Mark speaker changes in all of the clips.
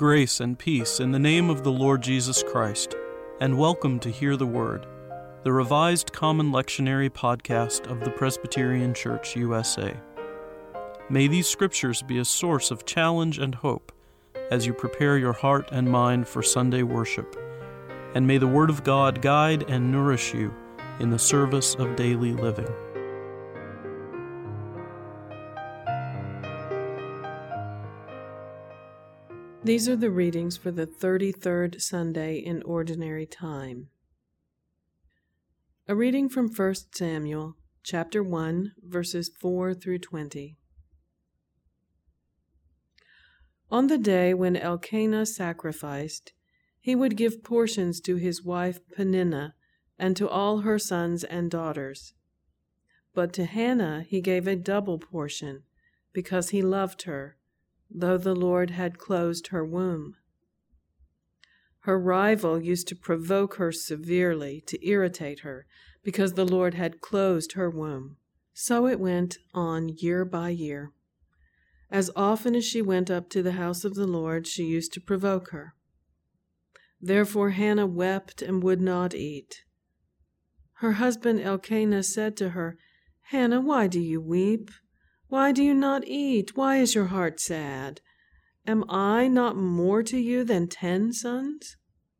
Speaker 1: Grace and peace in the name of the Lord Jesus Christ, and welcome to Hear the Word, the Revised Common Lectionary podcast of the Presbyterian Church, USA. May these scriptures be a source of challenge and hope as you prepare your heart and mind for Sunday worship, and may the Word of God guide and nourish you in the service of daily living.
Speaker 2: These are the readings for the 33rd Sunday in Ordinary Time. A reading from 1 Samuel, chapter 1, verses 4 through 20. On the day when Elkanah sacrificed, he would give portions to his wife Peninnah and to all her sons and daughters. But to Hannah he gave a double portion, because he loved her, though the Lord had closed her womb. Her rival used to provoke her severely, to irritate her, because the Lord had closed her womb. So it went on year by year. As often as she went up to the house of the Lord, she used to provoke her. Therefore Hannah wept and would not eat. Her husband Elkanah said to her, "Hannah, why do you weep? Why do you not eat? Why is your heart sad? Am I not more to you than 10 sons?"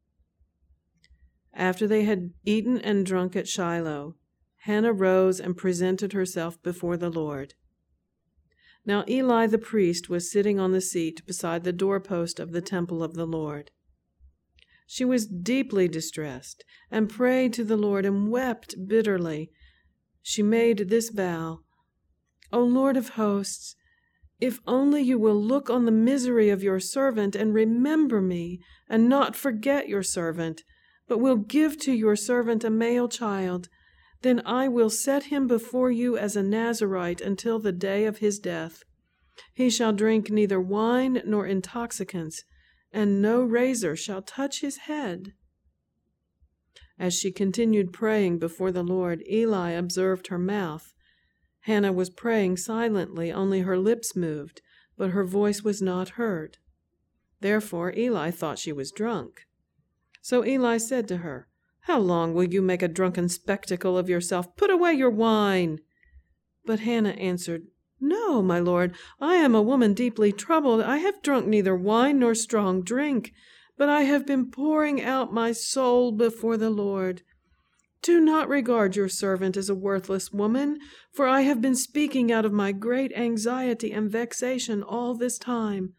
Speaker 2: After they had eaten and drunk at Shiloh, Hannah rose and presented herself before the Lord. Now Eli the priest was sitting on the seat beside the doorpost of the temple of the Lord. She was deeply distressed and prayed to the Lord and wept bitterly. She made this vow, "O Lord of hosts, if only you will look on the misery of your servant and remember me, and not forget your servant, but will give to your servant a male child, then I will set him before you as a Nazirite until the day of his death. He shall drink neither wine nor intoxicants, and no razor shall touch his head." As she continued praying before the Lord, Eli observed her mouth. Hannah was praying silently, only her lips moved, but her voice was not heard. Therefore Eli thought she was drunk. So Eli said to her, "How long will you make a drunken spectacle of yourself? Put away your wine." But Hannah answered, "No, my lord, I am a woman deeply troubled. I have drunk neither wine nor strong drink, but I have been pouring out my soul before the Lord. Do not regard your servant as a worthless woman, for I have been speaking out of my great anxiety and vexation all this time."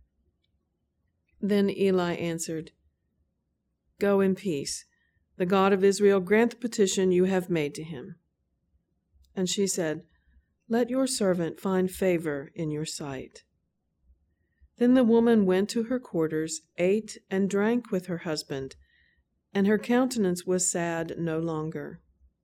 Speaker 2: Then Eli answered, "Go in peace. The God of Israel grant the petition you have made to him." And she said, "Let your servant find favor in your sight." Then the woman went to her quarters, ate and drank with her husband, and her countenance was sad no longer.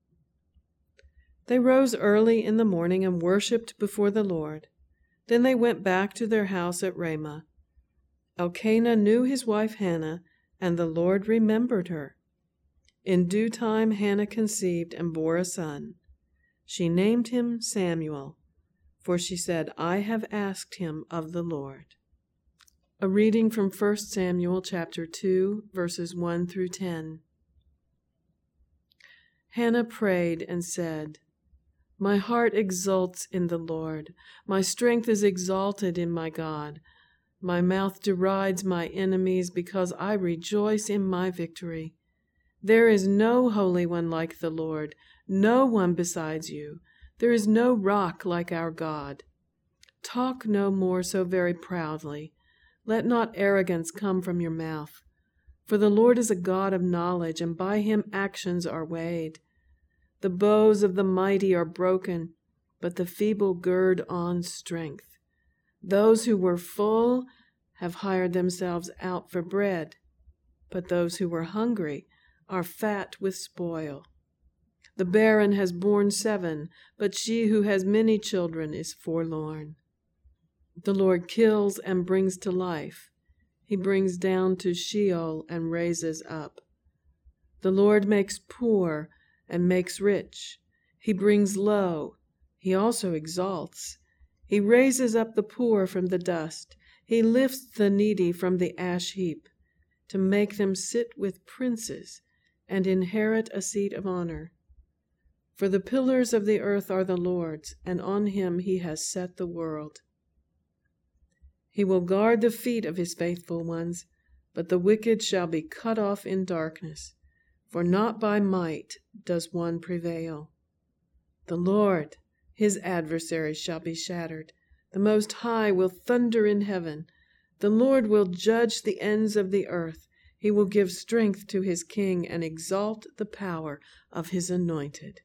Speaker 2: They rose early in the morning and worshipped before the Lord. Then they went back to their house at Ramah. Elkanah knew his wife Hannah, and the Lord remembered her. In due time Hannah conceived and bore a son. She named him Samuel, for she said, "I have asked him of the Lord." A reading from 1 Samuel chapter 2, verses 1 through 10. Hannah prayed and said, "My heart exults in the Lord. My strength is exalted in my God. My mouth derides my enemies because I rejoice in my victory. There is no holy one like the Lord, no one besides you. There is no rock like our God. Talk no more so very proudly. Let not arrogance come from your mouth. For the Lord is a God of knowledge, and by him actions are weighed. The bows of the mighty are broken, but the feeble gird on strength. Those who were full have hired themselves out for bread, but those who were hungry are fat with spoil. The barren has borne 7, but she who has many children is forlorn. The Lord kills and brings to life. He brings down to Sheol and raises up. The Lord makes poor and makes rich. He brings low. He also exalts. He raises up the poor from the dust. He lifts the needy from the ash heap to make them sit with princes and inherit a seat of honor. For the pillars of the earth are the Lord's, and on him he has set the world. He will guard the feet of his faithful ones, but the wicked shall be cut off in darkness, for not by might does one prevail. The Lord, his adversaries, shall be shattered. The Most High will thunder in heaven. The Lord will judge the ends of the earth. He will give strength to his king and exalt the power of his anointed.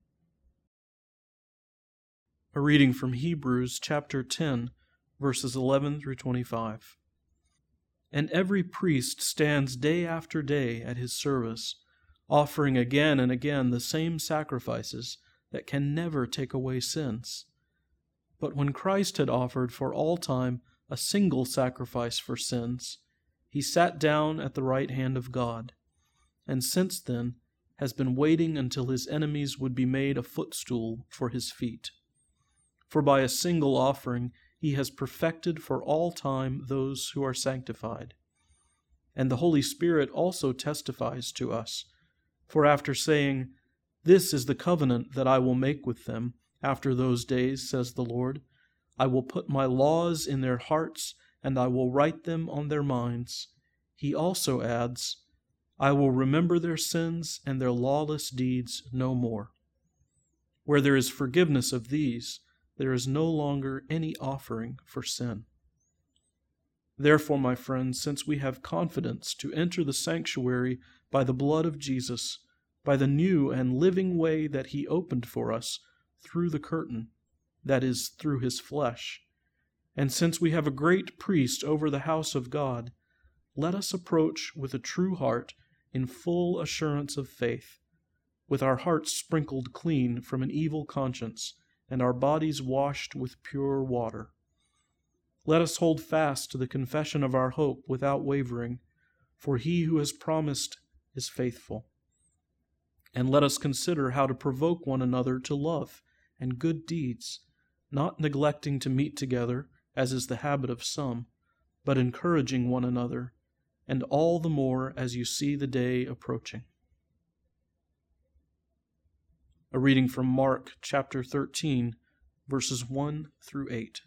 Speaker 1: A reading from Hebrews chapter 10, verses 11 through 25. And every priest stands day after day at his service, offering again and again the same sacrifices that can never take away sins. But when Christ had offered for all time a single sacrifice for sins, he sat down at the right hand of God, and since then has been waiting until his enemies would be made a footstool for his feet. For by a single offering he has perfected for all time those who are sanctified. And the Holy Spirit also testifies to us. For after saying, "This is the covenant that I will make with them after those days, says the Lord, I will put my laws in their hearts, and I will write them on their minds," he also adds, "I will remember their sins and their lawless deeds no more." Where there is forgiveness of these, there is no longer any offering for sin. Therefore, my friends, since we have confidence to enter the sanctuary by the blood of Jesus, by the new and living way that he opened for us through the curtain, that is, through his flesh, and since we have a great priest over the house of God, let us approach with a true heart in full assurance of faith, with our hearts sprinkled clean from an evil conscience, and our bodies washed with pure water. Let us hold fast to the confession of our hope without wavering, for he who has promised is faithful. And let us consider how to provoke one another to love and good deeds, not neglecting to meet together, as is the habit of some, but encouraging one another, and all the more as you see the day approaching. A reading from Mark chapter 13, verses 1 through 8.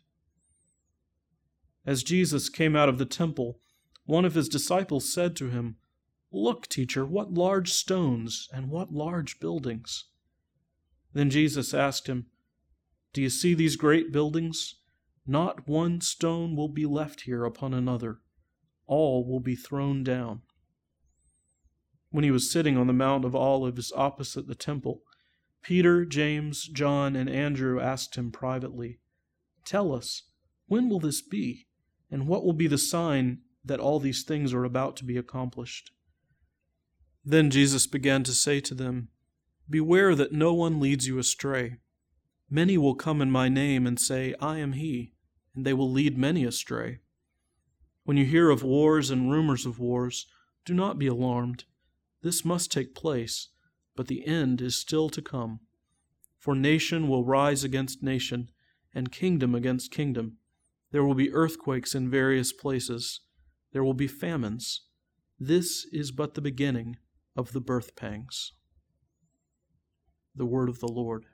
Speaker 1: As Jesus came out of the temple, one of his disciples said to him, "Look, teacher, what large stones and what large buildings." Then Jesus asked him, "Do you see these great buildings? Not one stone will be left here upon another. All will be thrown down." When he was sitting on the Mount of Olives opposite the temple, Peter, James, John, and Andrew asked him privately, "Tell us, when will this be? And what will be the sign that all these things are about to be accomplished?" Then Jesus began to say to them, "Beware that no one leads you astray. Many will come in my name and say, 'I am he,' and they will lead many astray. When you hear of wars and rumors of wars, do not be alarmed. This must take place, but the end is still to come. For nation will rise against nation, and kingdom against kingdom. There will be earthquakes in various places. There will be famines. This is but the beginning of the birth pangs." The word of the Lord.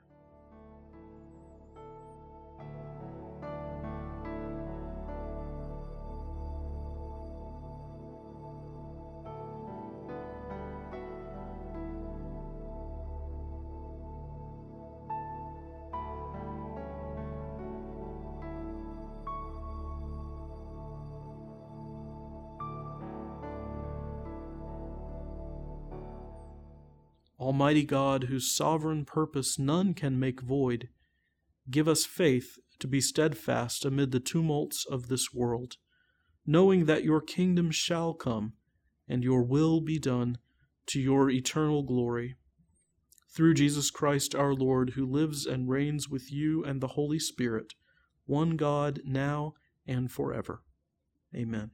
Speaker 1: Almighty God, whose sovereign purpose none can make void, give us faith to be steadfast amid the tumults of this world, knowing that your kingdom shall come and your will be done to your eternal glory. Through Jesus Christ our Lord, who lives and reigns with you and the Holy Spirit, one God, now and forever. Amen.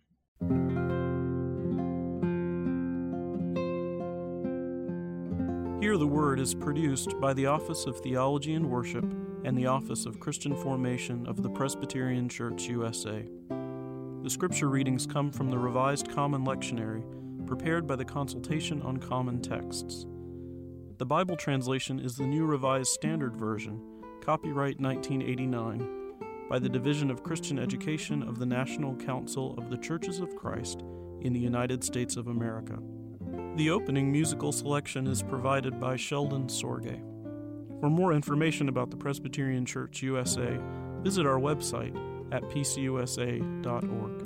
Speaker 1: Hear the Word is produced by the Office of Theology and Worship and the Office of Christian Formation of the Presbyterian Church, USA. The scripture readings come from the Revised Common Lectionary, prepared by the Consultation on Common Texts. The Bible translation is the New Revised Standard Version, copyright 1989, by the Division of Christian Education of the National Council of the Churches of Christ in the United States of America. The opening musical selection is provided by Sheldon Sorge. For more information about the Presbyterian Church USA, visit our website at pcusa.org.